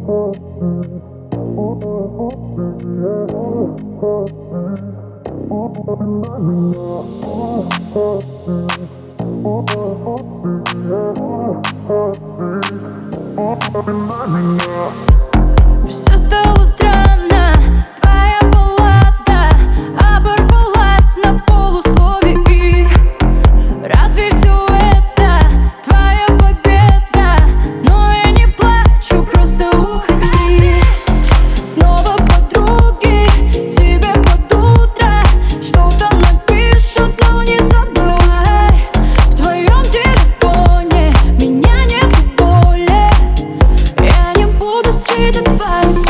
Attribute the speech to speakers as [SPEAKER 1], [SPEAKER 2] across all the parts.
[SPEAKER 1] Все стало странно, твоя баллада оборвалась на полуслове. И разве все это твоя победа? Но я не плачу, просто уходи. Снова подруги тебе под утро что-то напишут, но не забывай. В твоем телефоне меня нет более. Я не буду сидеть в твоем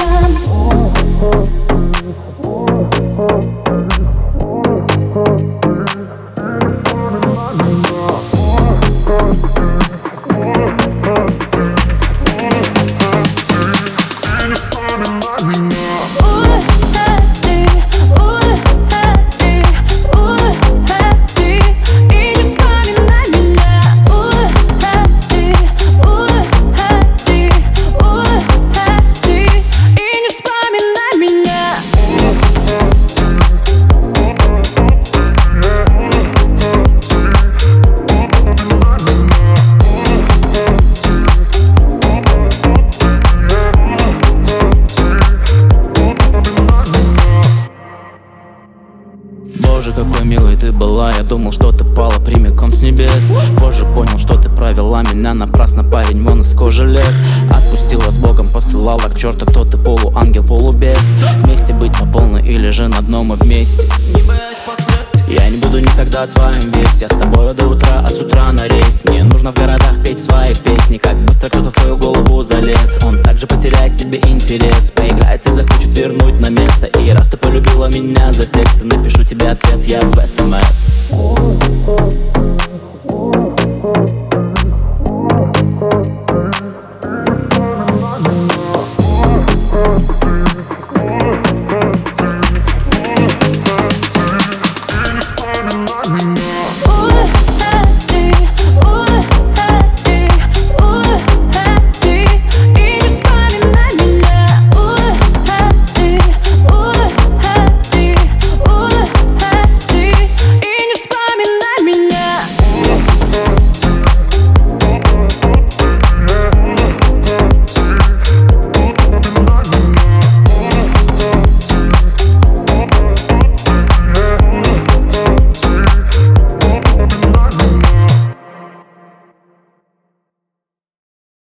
[SPEAKER 2] Боже, какой милой ты была, я думал, что ты пала прямиком с небес. Позже понял, что ты провела меня напрасно, парень, вон из кожи лез. Отпустила с Богом, посылала к черту, кто ты, полуангел, полубес. Вместе быть по полной или же на дно мы вместе. Не боясь последствий, я не буду никогда твоим весь. Я с тобой до утра, а с утра на рейс. Мне нужно в городах петь свои песни. Как быстро кто-то в твою голову залез. Он также потеряет к тебе интерес, поиграет и захочет вернуть на место. И раз ты полюбила меня за тексты, напишу тебе ответ я в СМС.